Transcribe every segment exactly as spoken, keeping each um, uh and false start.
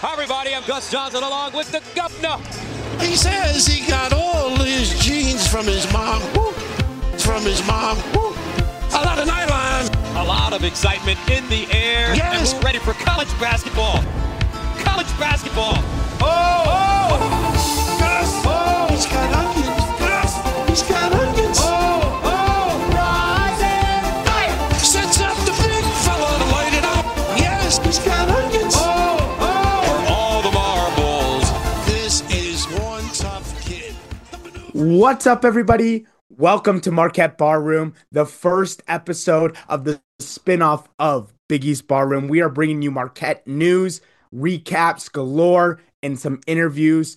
Hi, everybody. I'm Gus Johnson along with the governor. He says he got all his genes from his mom. Woo. From his mom. Woo. A lot of nylon. A lot of excitement in the air. Yes. And we're ready for college basketball. College basketball. Oh, oh. Gus. Oh. He's got onions. Gus. He's got onions. Oh, oh. Rise and fire. Sets up the big fella to light it up. Yes. He's got onions. Oh, oh. For all the marbles. This is one tough kid. What's up, everybody? Welcome to Marquette Barroom, the first episode of the spinoff of Big East Barroom. We are bringing you Marquette news, recaps galore, and some interviews.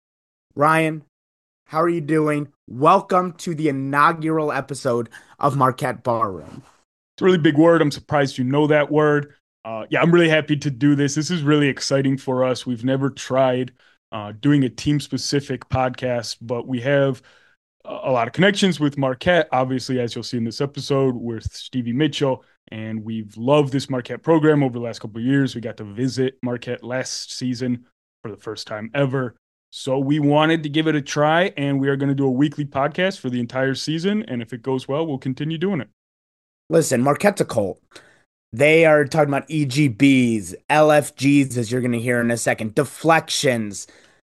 Ryan, how are you doing? Welcome to the inaugural episode of Marquette Barroom. It's a really big word. I'm surprised you know that word. Uh, yeah, I'm really happy to do this. This is really exciting for us. We've never tried uh, doing a team-specific podcast, but we have a lot of connections with Marquette, obviously, as you'll see in this episode with Stevie Mitchell. And we've loved this Marquette program over the last couple of years. We got to visit Marquette last season for the first time ever. So we wanted to give it a try, and we are going to do a weekly podcast for the entire season. And if it goes well, we'll continue doing it. Listen, Marquette's a cult. They are talking about E G Bs, L F Gs, as you're going to hear in a second, deflections.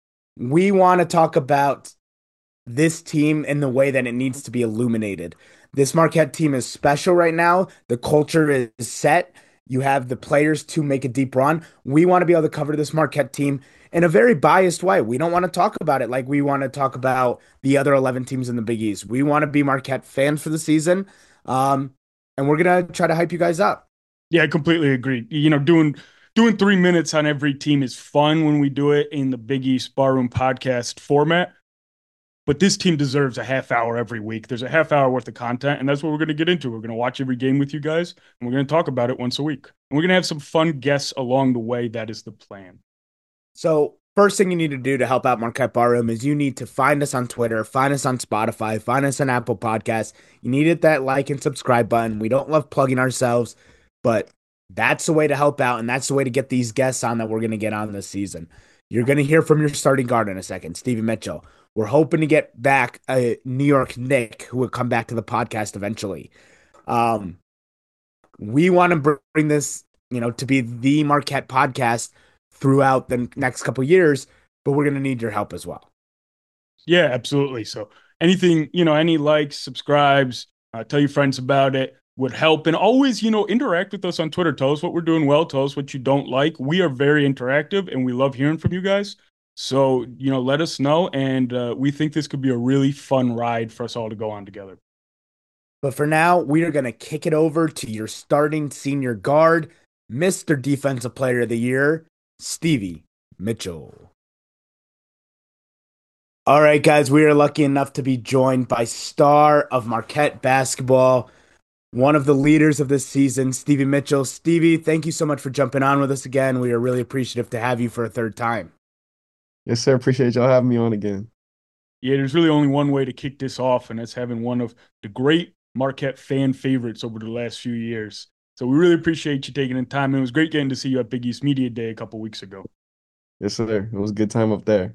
We want to talk about this team in the way that it needs to be illuminated. This Marquette team is special right now. The culture is set. You have the players to make a deep run. We want to be able to cover this Marquette team in a very biased way. We don't want to talk about it like we want to talk about the other eleven teams in the Big East. We want to be Marquette fans for the season, um, and we're going to try to hype you guys up. Yeah, I completely agree. You know, doing doing three minutes on every team is fun when we do it in the Big East Barroom podcast format. But this team deserves a half hour every week. There's a half hour worth of content, and that's what we're going to get into. We're going to watch every game with you guys, and we're going to talk about it once a week. And we're going to have some fun guests along the way. That is the plan. So first thing you need to do to help out Marquette Barroom is you need to find us on Twitter, find us on Spotify, find us on Apple Podcasts. You need to hit that like and subscribe button. We don't love plugging ourselves, but that's the way to help out, and that's the way to get these guests on that we're going to get on this season. You're going to hear from your starting guard in a second, Stevie Mitchell. We're hoping to get back a New York Knick who will come back to the podcast eventually. Um, we want to bring this, you know, to be the Marquette podcast throughout the next couple of years, but we're going to need your help as well. Yeah, absolutely. So anything, you know, any likes, subscribes, uh, tell your friends about it would help. And always, you know, interact with us on Twitter. Tell us what we're doing well. Tell us what you don't like. We are very interactive, and we love hearing from you guys. So, you know, let us know, and uh, we think this could be a really fun ride for us all to go on together. But for now, we are going to kick it over to your starting senior guard, Mister Defensive Player of the Year, Stevie Mitchell. All right, guys, we are lucky enough to be joined by star of Marquette basketball, one of the leaders of this season, Stevie Mitchell. Stevie, thank you so much for jumping on with us again. We are really appreciative to have you for a third time. Yes, sir. Appreciate y'all having me on again. Yeah, there's really only one way to kick this off, and that's having one of the great Marquette fan favorites over the last few years. So we really appreciate you taking the time. It was great getting to see you at Big East Media Day a couple weeks ago. Yes, sir. It was a good time up there.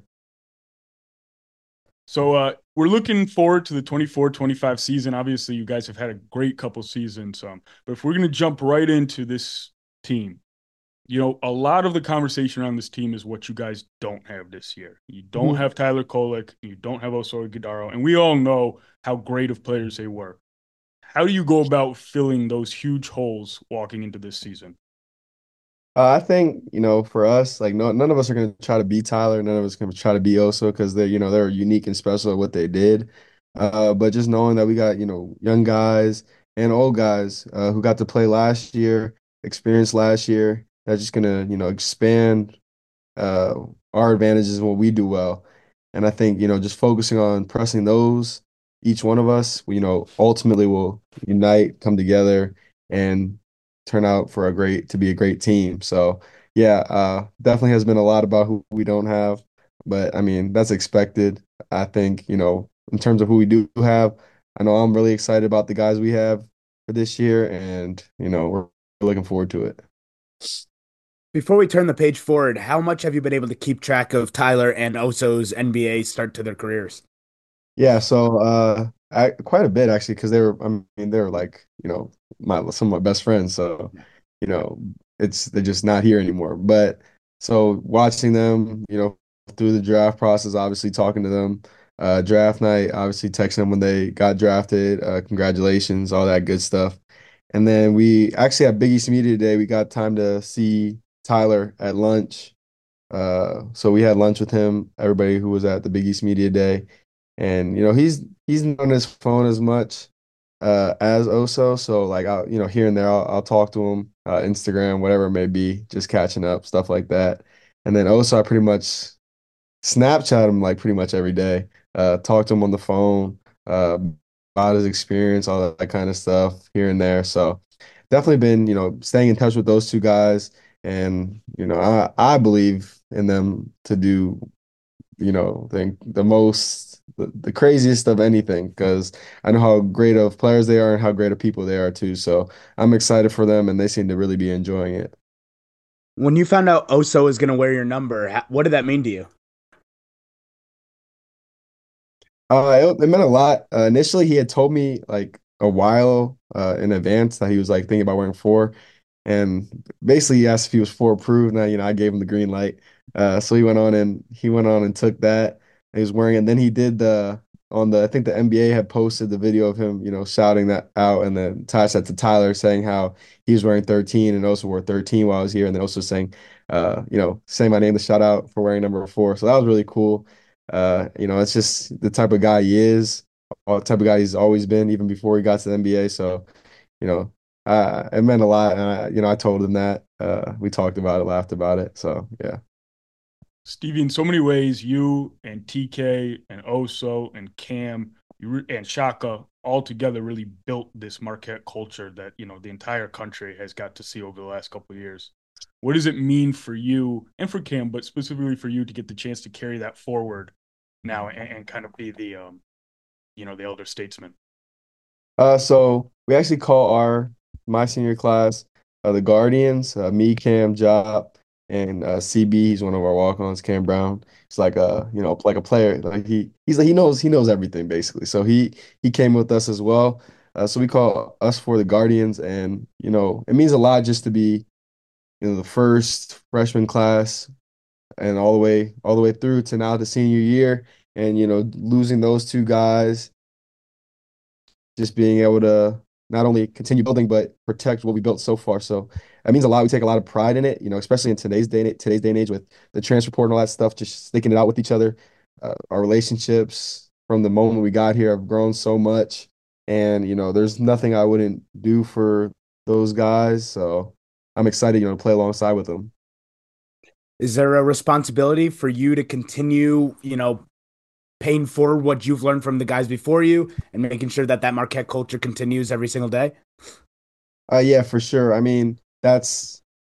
So uh, we're looking forward to the twenty-four twenty-five season. Obviously, you guys have had a great couple seasons. Um, but if we're going to jump right into this team, you know, a lot of the conversation around this team is what you guys don't have this year. You don't mm-hmm. have Tyler Kolek. You don't have Osorio Guidaro. And we all know how great of players they were. How do you go about filling those huge holes walking into this season? Uh, I think, you know, for us, like, no, none of us are going to try to beat Tyler. None of us are going to try to beat Oso because they're, you know, they're unique and special at what they did. Uh, but just knowing that we got, you know, young guys and old guys uh, who got to play last year, experienced last year, that's just going to, you know, expand uh, our advantages and what we do well. And I think, you know, just focusing on pressing those, each one of us, you know, ultimately will unite, come together, and turn out for a great, to be a great team. So, yeah, uh, definitely has been a lot about who we don't have. But, I mean, that's expected. I think, you know, in terms of who we do have, I know I'm really excited about the guys we have for this year. And, you know, we're looking forward to it. Before we turn the page forward, how much have you been able to keep track of Tyler and Oso's N B A start to their careers? Yeah, so uh I, quite a bit actually because they were I mean they were like, you know, my some of my best friends. So, you know, it's they're just not here anymore. But so watching them, you know, through the draft process, obviously talking to them, uh draft night, obviously texting them when they got drafted, uh congratulations, all that good stuff. And then we actually at Big East Media today, we got time to see Tyler at lunch. Uh so we had lunch with him, everybody who was at the Big East Media Day. And you know, he's he's not on his phone as much uh as Oso. So like I'll you know, here and there I'll, I'll talk to him, uh, Instagram, whatever it may be, just catching up, stuff like that. And then Oso, I pretty much Snapchat him like pretty much every day. Uh talk to him on the phone, uh about his experience, all that kind of stuff here and there. So definitely been, you know, staying in touch with those two guys. And, you know, I I believe in them to do you know, think the most, the, the craziest of anything because I know how great of players they are and how great of people they are too. So I'm excited for them and they seem to really be enjoying it. When you found out Oso was going to wear your number, ha- what did that mean to you? Uh, it, it meant a lot. Uh, initially, he had told me like a while uh, in advance that he was like thinking about wearing four. And basically, he asked if he was four approved. Now, you know, I gave him the green light. Uh, so he went on and he went on and took that. And he was wearing it. And then he did the on the I think the N B A had posted the video of him, you know, shouting that out and then attached that to Tyler saying how he was wearing thirteen and also wore thirteen while I was here. And then also saying, uh, you know, saying my name to shout out for wearing number four. So that was really cool. Uh, you know, it's just the type of guy he is, all the type of guy he's always been, even before he got to the N B A. So, you know, uh, it meant a lot. And I, you know, I told him that. Uh, we talked about it, laughed about it. So, yeah. Stevie, in so many ways, you and T K and Oso and Cam you re- and Shaka all together really built this Marquette culture that, you know, the entire country has got to see over the last couple of years. What does it mean for you and for Cam, but specifically for you to get the chance to carry that forward now and, and kind of be the, um, you know, the elder statesman? Uh, so we actually call our my senior class uh, the Guardians. Uh, me, Cam, Job, and uh, C B. He's one of our walk-ons. Cam Brown. He's like a you know like a player. Like he he's like he knows he knows everything basically. So he he came with us as well. Uh, so we call us for the Guardians, and you know it means a lot just to be you know the first freshman class and all the way all the way through to now the senior year, and you know losing those two guys just being able to not only continue building but protect what we built so far. So that means a lot. We take a lot of pride in it, you know, especially in today's day today's day and age with the transfer report and all that stuff, just sticking it out with each other. Uh, our relationships from the moment we got here have grown so much, and you know, there's nothing I wouldn't do for those guys. So I'm excited, you know, to play alongside with them. Is there a responsibility for you to continue, you know, paying forward what you've learned from the guys before you and making sure that that Marquette culture continues every single day? Uh, yeah, for sure. I mean, that's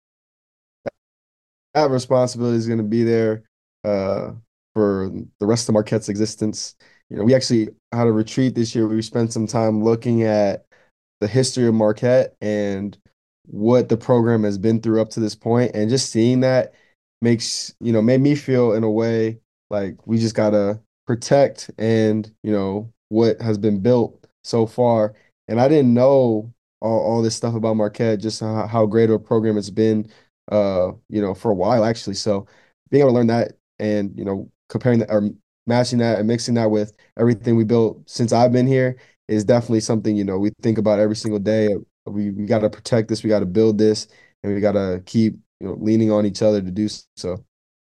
that responsibility is going to be there uh, for the rest of Marquette's existence. You know, we actually had a retreat this year. We spent some time looking at the history of Marquette and what the program has been through up to this point, and just seeing that makes you know made me feel in a way like we just gotta protect and you know what has been built so far. And I didn't know all, all this stuff about Marquette, just how, how great of a program it's been uh, you know, for a while actually. So being able to learn that and, you know, comparing that or matching that and mixing that with everything we built since I've been here is definitely something, you know, we think about every single day. We we got to protect this, we got to build this, and we got to keep, you know, leaning on each other to do so.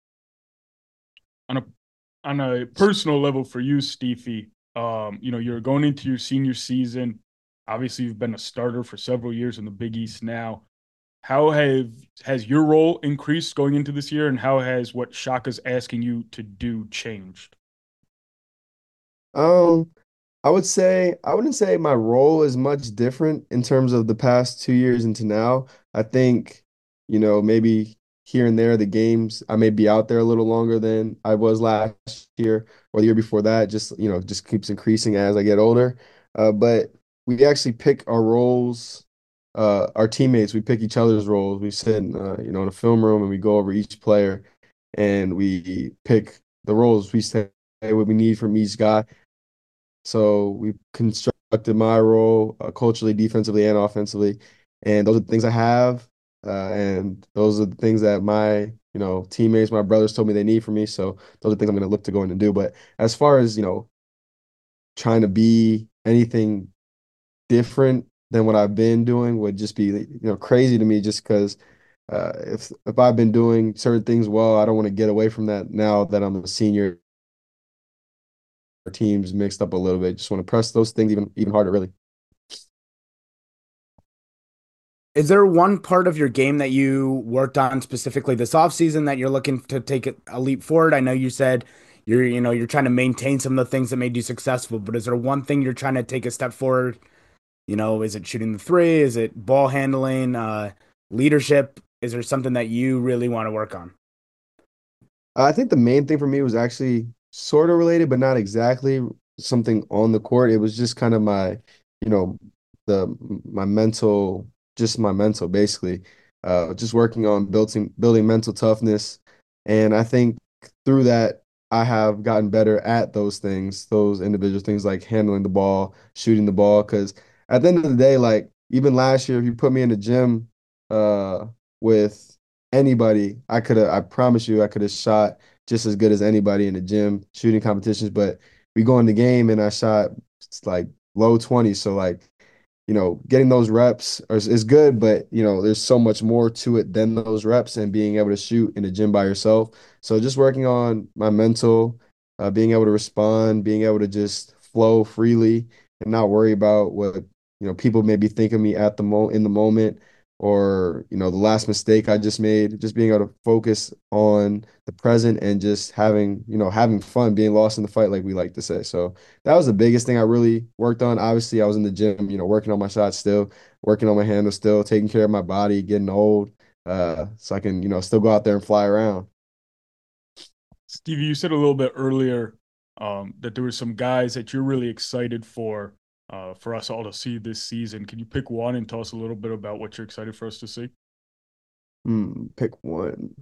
On a on a personal level for you, Stevie, um, you know, you're going into your senior season. Obviously, you've been a starter for several years in the Big East now. How have has your role increased going into this year, and how has what Shaka's asking you to do changed? Um, I would say I wouldn't say my role is much different in terms of the past two years into now. I think, you know, maybe here and there the games I may be out there a little longer than I was last year or the year before that. Just, you know, just keeps increasing as I get older. Uh, but we actually pick our roles uh, our teammates, we pick each other's roles. We sit in, uh, you know, in a film room and we go over each player and we pick the roles we say what we need from each guy. So we constructed my role uh, culturally, defensively, and offensively, and those are the things I have, uh, and those are the things that my you know teammates, my brothers told me they need from me. So those are things I'm going to look to go in and do. But as far as you know, trying to be anything different than what I've been doing would just be you know crazy to me. Just because uh, if if I've been doing certain things well, I don't want to get away from that now that I'm a senior. Our teams mixed up a little bit. Just want to press those things even even harder, really. Is there one part of your game that you worked on specifically this offseason that you're looking to take a a leap forward? I know you said you're, you know, you're trying to maintain some of the things that made you successful, but is there one thing you're trying to take a step forward? You know, is it shooting the three? Is it ball handling, uh, leadership? Is there something that you really want to work on? I think the main thing for me was actually sort of related, but not exactly something on the court. It was just kind of my, you know, the my mental, just my mental, basically. Uh, just working on building building mental toughness, and I think through that I have gotten better at those things, those individual things like handling the ball, shooting the ball. Because at the end of the day, like even last year, if you put me in the gym, uh, with anybody, I could have, I promise you, I could have shot just as good as anybody in the gym shooting competitions. But we go in the game and I shot like low twenties. So like, you know, getting those reps is, is good, but you know, there's so much more to it than those reps and being able to shoot in the gym by yourself. So just working on my mental, uh, being able to respond, being able to just flow freely and not worry about what, you know, people may be thinking of me at the mo in the moment or, you know, the last mistake I just made, just being able to focus on the present and just having, you know, having fun, being lost in the fight, like we like to say. So that was the biggest thing I really worked on. Obviously, I was in the gym, you know, working on my shots still, working on my handle still, taking care of my body, getting old, uh, so I can, you know, still go out there and fly around. Stevie, you said a little bit earlier um, that there were some guys that you're really excited for uh, for us all to see this season. Can you pick one and tell us a little bit about what you're excited for us to see? Hmm, pick one.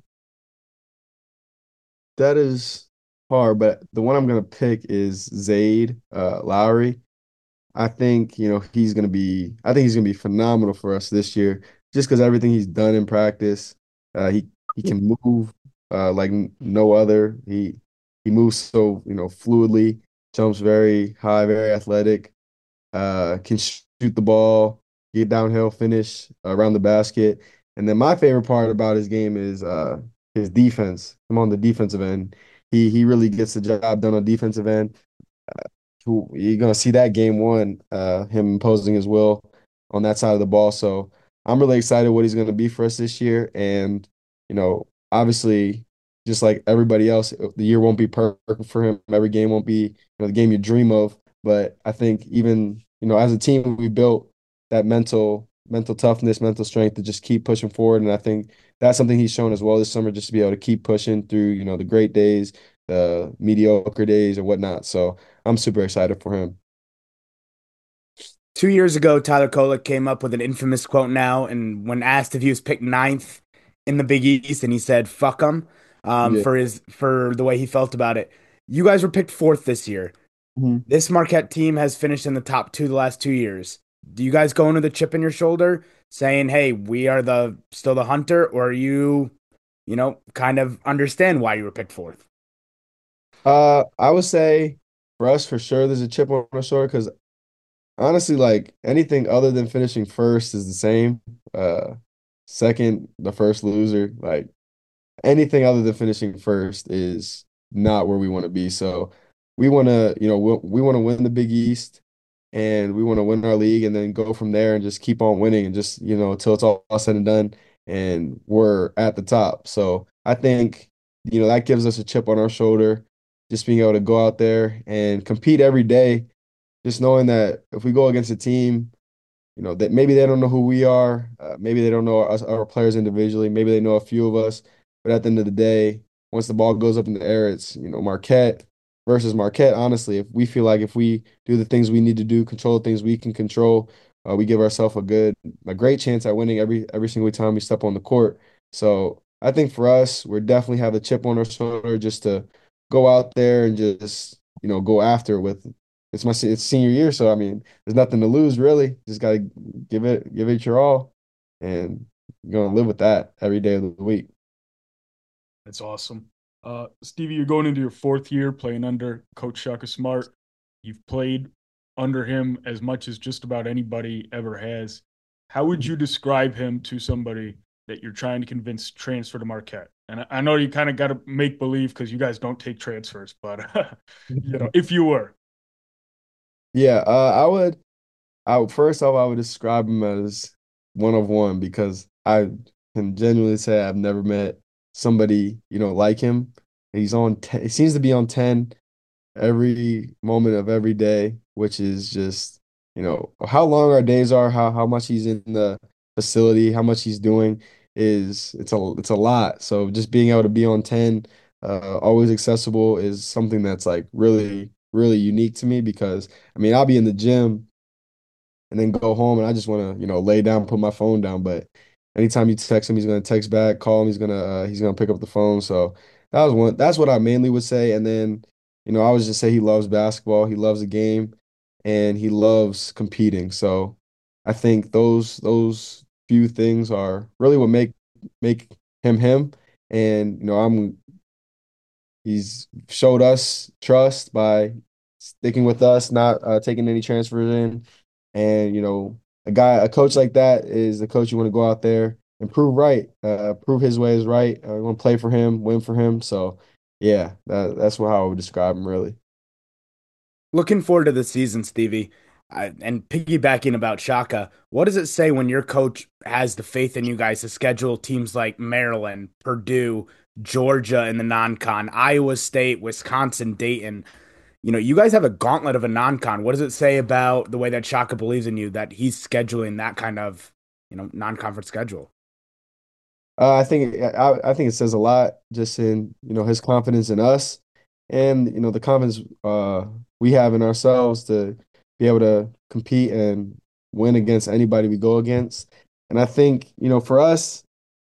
That is hard, but the one I'm gonna pick is Zaid uh, Lowry. I think, you know, he's gonna be I think he's gonna be phenomenal for us this year, just because everything he's done in practice. Uh, he he can move uh, like n- no other. He he moves so, you know, fluidly, jumps very high, very athletic, uh, can sh- shoot the ball, get downhill, finish around the basket. And then my favorite part about his game is uh, his defense. I'm on the defensive end. He he really gets the job done on defensive end. Who you're gonna see that game one, uh, him imposing his will on that side of the ball. So I'm really excited what he's gonna be for us this year. And you know, obviously, just like everybody else, the year won't be perfect for him. Every game won't be, you know, the game you dream of. But I think even, you know, as a team, we built that mental mental toughness, mental strength to just keep pushing forward. And I think that's something he's shown as well this summer, just to be able to keep pushing through, you know, the great days, the mediocre days, or whatnot. So I'm super excited for him. Two years ago, Tyler Kolek came up with an infamous quote now, and when asked if he was picked ninth in the Big East, and he said, fuck him, um, Yeah. for his for the way he felt about it. You guys were picked fourth this year. Mhm. This Marquette team has finished in the top two the last two years. Do you guys go into the chip in your shoulder saying, hey, we are the still the hunter, or are you, you know, kind of understand why you were picked fourth? Uh, I would say for us, for sure, there's a chip on our shoulder because honestly, like anything other than finishing first is the same. Uh, second, the first loser. Like anything other than finishing first is not where we want to be. So we want to, you know, we, we want to win the Big East and we want to win our league and then go from there and just keep on winning and just, you know, until it's all said and done and we're at the top. So I think, you know, that gives us a chip on our shoulder, just being able to go out there and compete every day, just knowing that if we go against a team, you know, that maybe they don't know who we are. Uh, maybe they don't know us, our players individually. Maybe they know a few of us. But at the end of the day, once the ball goes up in the air, it's, you know, Marquette versus Marquette. Honestly, if we feel like if we do the things we need to do, control the things we can control, Uh, we give ourselves a good, a great chance at winning every every single time we step on the court. So I think for us, we're definitely have a chip on our shoulder just to go out there and just, you know, go after it with it's my se- it's senior year, so I mean, there's nothing to lose really. Just gotta give it give it your all, and you're gonna live with that every day of the week. That's awesome. Uh, Stevie, you're going into your fourth year playing under Coach Shaka Smart. You've played under him as much as just about anybody ever has. How would you describe him to somebody that you're trying to convince to transfer to Marquette? And I I know you kind of got to make believe because you guys don't take transfers, but you know, if you were, Yeah, uh, I would. I would first off, I would describe him as one of one because I can genuinely say I've never met somebody, you know, like him. He's on ten, he seems to be on ten every moment of every day, which is just, you know, how long our days are, how how much he's in the facility, how much he's doing is it's a it's a lot. So just being able to be on ten, uh, always accessible is something that's like really, really unique to me because I mean, I'll be in the gym and then go home and I just want to, you know, lay down, put my phone down. But anytime you text him, he's going to text back, call him, he's going to uh, he's going to pick up the phone. So that was one. That's what I mainly would say. And then, you know, I would just say he loves basketball, he loves the game, and he loves competing. So I think those those few things are really what make make him him. And you know, I'm he's showed us trust by sticking with us, not uh, taking any transfers in. And, you know, a guy, a coach like that is the coach you want to go out there and prove right, uh, prove his way is right. Uh, you want to play for him, win for him. So, yeah, that, that's how I would describe him, really. Looking forward to the season, Stevie. I, and piggybacking about Shaka, what does it say when your coach has the faith in you guys to schedule teams like Maryland, Purdue, Georgia in the non-con, Iowa State, Wisconsin, Dayton? You know, you guys have a gauntlet of a non-con. What does it say about the way that Shaka believes in you that he's scheduling that kind of, you know, non-conference schedule? Uh, I think I, I think it says a lot just in, you know, his confidence in us and, you know, the confidence uh, we have in ourselves to be able to compete and win against anybody we go against. And I think, you know, for us,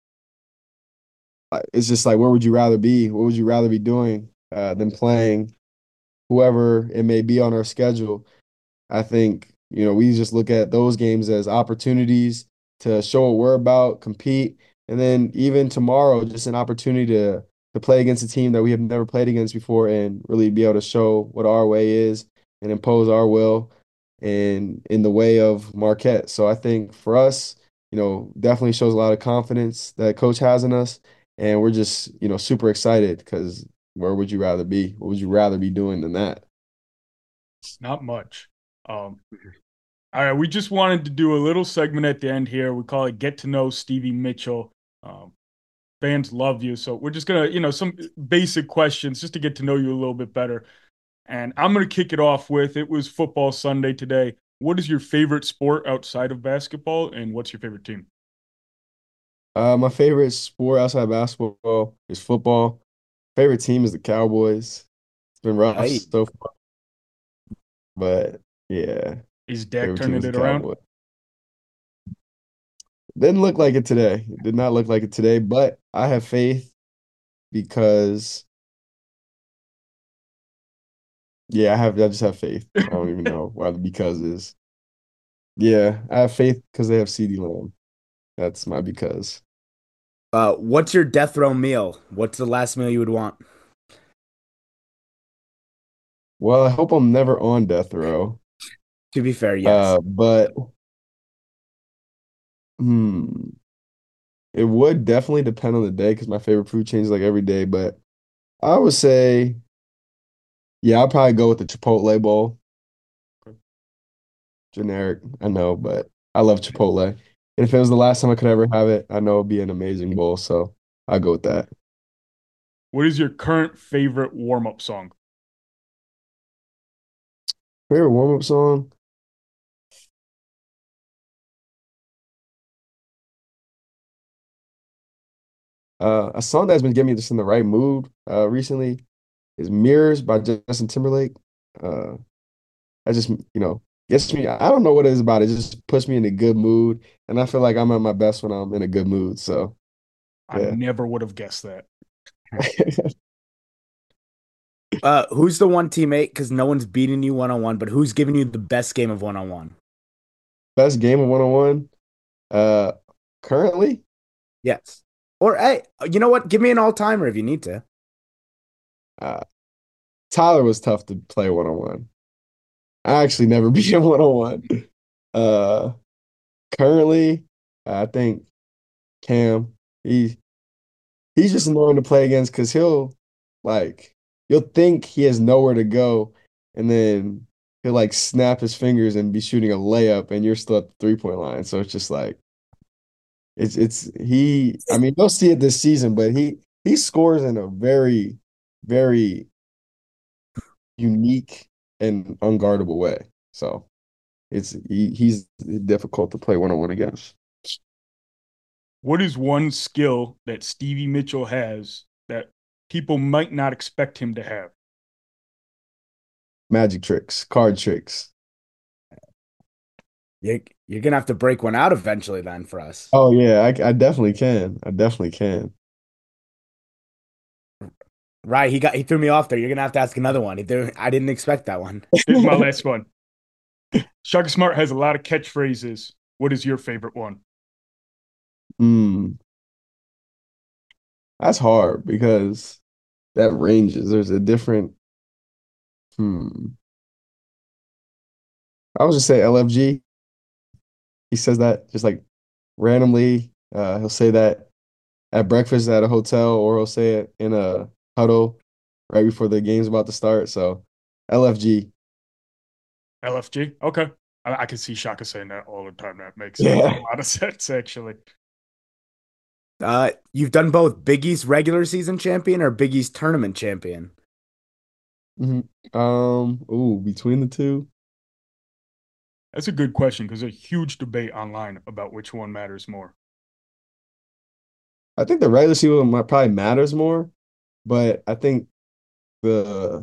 uh, it's just like, where would you rather be? What would you rather be doing uh, than playing whoever it may be on our schedule? I think, you know, we just look at those games as opportunities to show what we're about, compete, and then even tomorrow, just an opportunity to to play against a team that we have never played against before and really be able to show what our way is and impose our will and in the way of Marquette. So I think for us, you know, definitely shows a lot of confidence that coach has in us. And we're just, you know, super excited because where would you rather be? What would you rather be doing than that? not much. Um, all right, we just wanted to do a little segment at the end here. We call it "Get to Know Stevie Mitchell." Um, fans love you, so we're just gonna, you know, some basic questions just to get to know you a little bit better. And I'm gonna kick it off with: it was football Sunday today. What is your favorite sport outside of basketball, and what's your favorite team? Uh, my favorite sport outside of basketball is football. Favorite team is the Cowboys. It's been rough Hey, so far, but yeah, Is Dak favorite team turning is the it around? Cowboys. Didn't look like it today. It did not look like it today, but I have faith because yeah, I have I just have faith. I don't even know why the because is. Yeah, I have faith because they have CeeDee Lamb. That's my because. uh, what's your death row meal? What's the last meal you would want? Well, I hope I'm never on death row. To be fair, yes. Uh, but hmm. It would definitely depend on the day because my favorite food changes like every day. But I would say, yeah, I'll probably go with the Chipotle bowl. Generic, I know, but I love Chipotle. And if it was the last time I could ever have it, I know it'd be an amazing bowl. So I'll go with that. What is your current favorite warm-up song? Favorite warm-up song? Uh, a song that's been getting me just in the right mood uh, recently is Mirrors by Justin Timberlake. Uh, I just, you know, gets me. I don't know what it is about it. It just puts me in a good mood, and I feel like I'm at my best when I'm in a good mood. So I yeah. never would have guessed that. Uh, who's the one teammate? Because no one's beating you one on one, but who's giving you the best game of one on one? Best game of one on one. Uh, currently, Yes. Or hey, you know what? Give me an all timer if you need to. uh, Tyler was tough to play one on one. I actually never beat him one on one. Uh, currently, I think Cam. He he's just annoying to play against because he'll like you'll think he has nowhere to go, and then he'll like snap his fingers and be shooting a layup, and you're still at the three point line. So it's just like it's it's he. I mean, you'll see it this season, but he he scores in a very very unique and unguardable way. So it's he, he's difficult to play one on one against. What is one skill that Stevie Mitchell has that people might not expect him to have? Magic tricks, card tricks. You, you're gonna have to break one out eventually, then, for us. Oh yeah, I, I definitely can. I definitely can. Right? He got he threw me off there. You're gonna have to ask another one. He threw, I didn't expect that one. Here's my last one. Shaka Smart has a lot of catchphrases. What is your favorite one? Hmm, that's hard because that ranges. There's a different. Hmm. I would just say L F G. He says that just like randomly. Uh, he'll say that at breakfast at a hotel, or he'll say it in a huddle right before the game's about to start. So L F G. L F G? Okay. I, I can see Shaka saying that all the time. That makes Yeah. a lot of sense, actually. Uh, you've done both Big East regular season champion or Big East tournament champion. hmm Um. Ooh, between the two. That's a good question because there's a huge debate online about which one matters more. I think the regular season might probably matters more, but I think the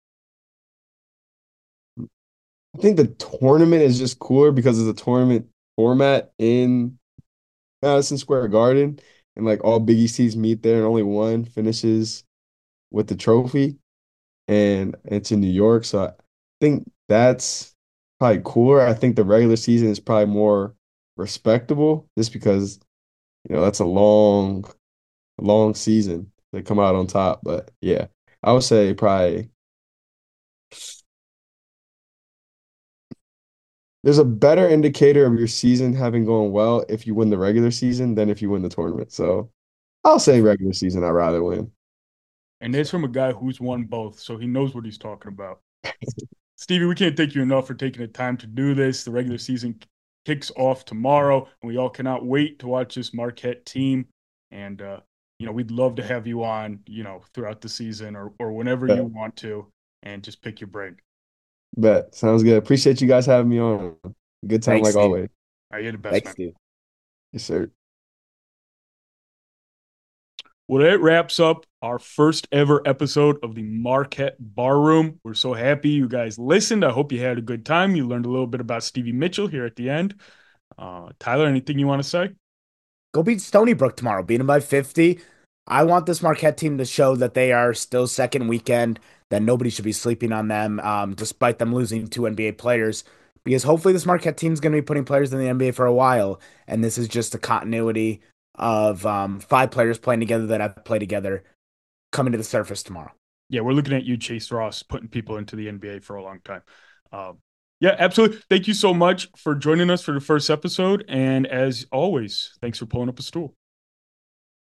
I think the tournament is just cooler because it's a tournament format in Madison Square Garden, and like all Big East teams meet there, and only one finishes with the trophy, and it's in New York. So I think that's probably cooler. I think the regular season is probably more respectable, just because you know that's a long, long season to come out on top. But yeah, I would say probably. There's a better indicator of your season having gone well if you win the regular season than if you win the tournament. So I'll say regular season, I'd rather win. And that's from a guy who's won both, so he knows what he's talking about. Stevie, we can't thank you enough for taking the time to do this. The regular season kicks off tomorrow, and we all cannot wait to watch this Marquette team. And, uh, you know, we'd love to have you on, you know, throughout the season or, or whenever Bet. you want to, and just pick your brain. Bet. Sounds good. Appreciate you guys having me on. Good time Thanks, like Steve. always. All right, you're the best, Thanks, man. Steve. Yes, sir. Well, that wraps up our first ever episode of the Marquette Bar Room. We're so happy you guys listened. I hope you had a good time. You learned a little bit about Stevie Mitchell here at the end. Uh, Tyler, anything you want to say? Go beat Stony Brook tomorrow. Beat them by fifty. I want this Marquette team to show that they are still second weekend, that nobody should be sleeping on them, um, despite them losing two N B A players. Because hopefully this Marquette team is going to be putting players in the N B A for a while, and this is just a continuity of um, five players playing together that have played together coming to the surface tomorrow. Yeah, we're looking at you, Chase Ross, putting people into the N B A for a long time. Um, yeah, absolutely. Thank you so much for joining us for the first episode. And as always, thanks for pulling up a stool.